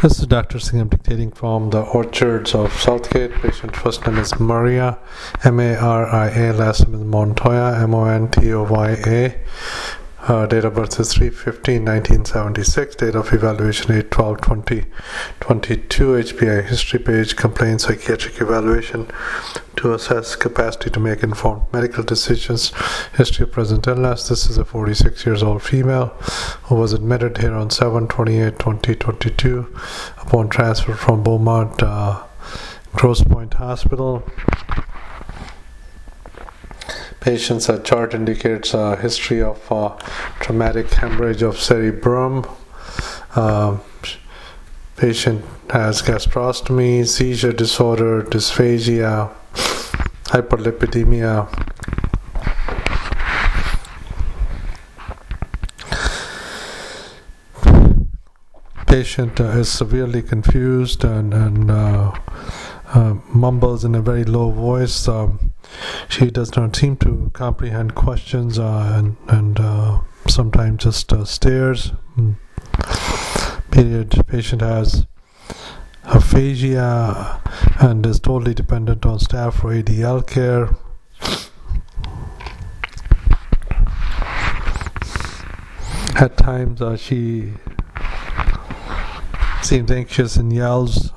This is Dr. Singh. I'm dictating from the Orchards of Southgate. Patient first name is Maria, Maria. Last name is Montoya, Montoya. Date of birth is 3/15/1976. Date of evaluation 8/12/2022. HPI history page. Complaint psychiatric evaluation to assess capacity to make informed medical decisions. History of present illness. This is a 46 years old female who was admitted here on 7/28/2022 upon transfer from Beaumont Grosse Pointe Hospital. Patient's chart indicates a history of traumatic hemorrhage of cerebrum. Patient has gastrostomy, seizure disorder, dysphagia, hyperlipidemia. Patient is severely confused and mumbles in a very low voice. She does not seem to comprehend questions and sometimes just stares. Patient has aphasia and is totally dependent on staff for ADL care. At times she seems anxious and yells.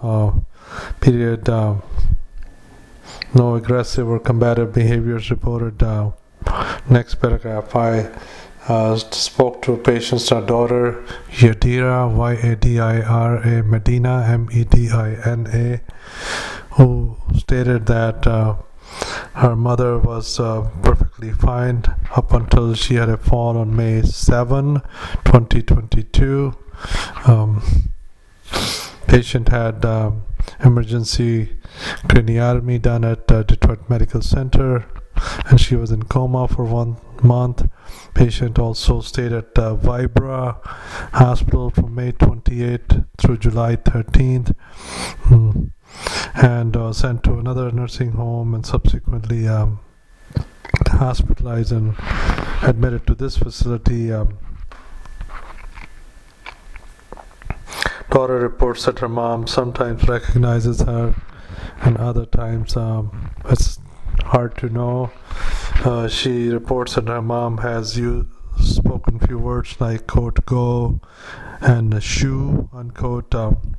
No aggressive or combative behaviors reported. Next paragraph. I spoke to patient's daughter, Yadira, Yadira Medina, Medina, who stated that her mother was perfectly fine up until she had a fall on May 7, 2022. Patient had emergency craniotomy done at Detroit Medical Center, and she was in coma for 1 month. Patient also stayed at Vibra Hospital from May 28th through July 13th, and sent to another nursing home and subsequently hospitalized and admitted to this facility. Daughter reports that her mom sometimes recognizes her and other times it's hard to know. She reports that her mom has spoken few words like quote go and shoe unquote.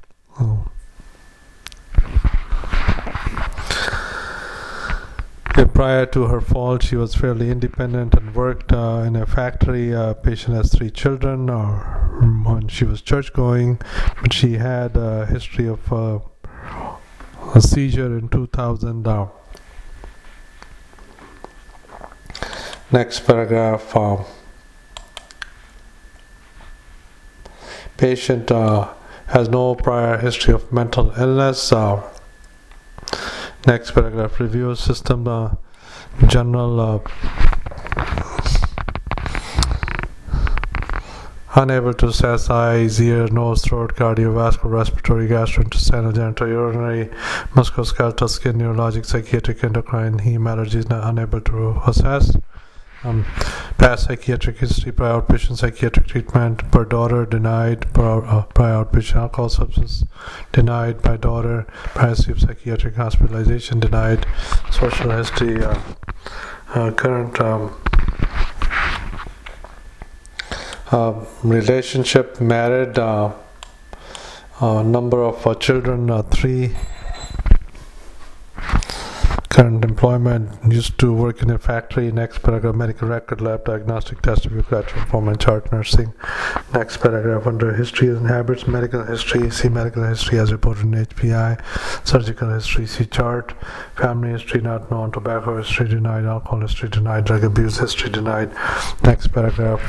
Prior to her fall, she was fairly independent and worked in a factory. Patient has 3 children, when she was church going, but she had a history of a seizure in 2000. Next paragraph. Patient has no prior history of mental illness. Next paragraph. Review system general unable to assess eyes, ear, nose, throat, cardiovascular, respiratory, gastrointestinal, genitourinary, musculoskeletal, skin, neurologic, psychiatric, endocrine, heme allergies, unable to assess. Past psychiatric history, prior outpatient psychiatric treatment per daughter denied, prior outpatient alcohol substance denied by daughter, prior history of psychiatric hospitalization denied, social history, current relationship, married, number of children 3. Current employment, used to work in a factory. Next paragraph. Medical record, lab diagnostic test, review, collateral performance chart, nursing. Next paragraph. Under history and habits, medical history, see medical history as reported in HPI. Surgical history, see chart. Family history not known. Tobacco history denied. Alcohol history denied. Drug abuse history denied. Next paragraph.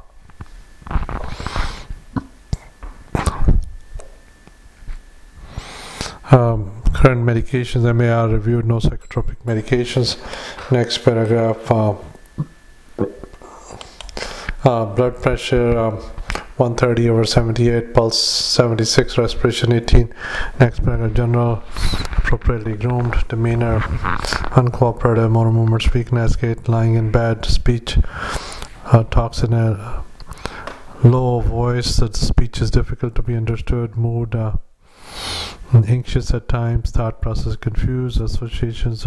Current medications, MAR reviewed, no psychotropic medications. Next paragraph. Blood pressure 130/78, pulse 76, respiration 18. Next paragraph. General appropriately groomed, demeanor uncooperative, motor movements weakness, gait, lying in bed, speech talks in a low voice, that speech is difficult to be understood, mood anxious at times, thought process confused, associations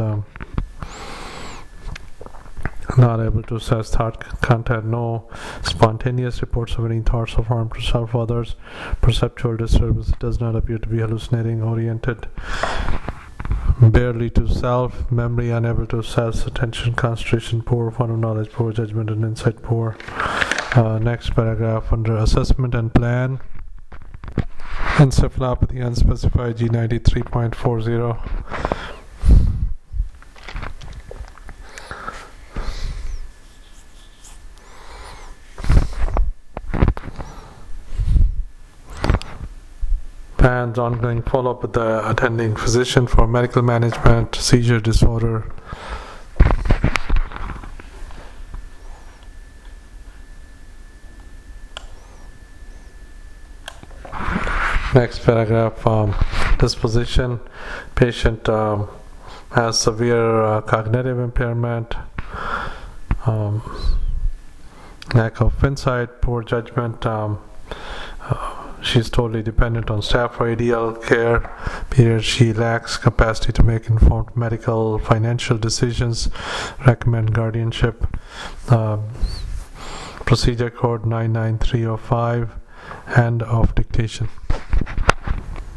not able to assess thought content, no spontaneous reports of any thoughts of harm to self or others, perceptual disturbance, does not appear to be hallucinating, oriented barely to self, memory unable to assess, attention concentration poor, fund of knowledge poor, judgment and insight poor. Next paragraph under assessment and plan. Encephalopathy unspecified G93.40. Plans ongoing follow-up with the attending physician for medical management, seizure disorder. Next paragraph, disposition. Patient has severe cognitive impairment, lack of insight, poor judgment. She's totally dependent on staff for ideal care. Period. She lacks capacity to make informed medical, financial decisions. Recommend guardianship. Procedure code 99305. Hand of dictation.